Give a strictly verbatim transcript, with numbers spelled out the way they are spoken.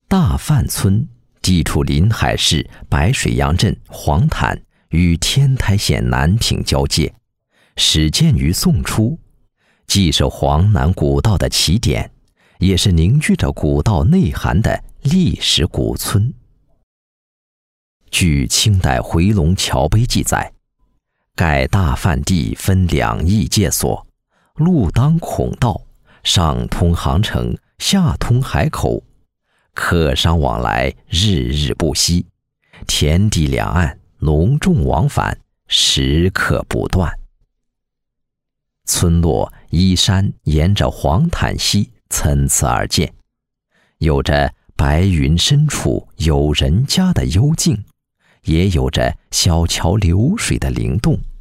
大范村地处临海市白水洋镇黄潭与天台县南平交界，始建于宋初，既是黄南古道的起点，也是凝聚着古道内涵的历史古村。据清代回龙桥碑记载，盖大范地分两翼界所，路当孔道，上通杭城，下通海口，客商往来日日不息，田地两岸农众往返，时刻不断。村落依山沿着黄潭溪参差而建，有着白云深处有人家的幽静，也有着小桥流水的灵动。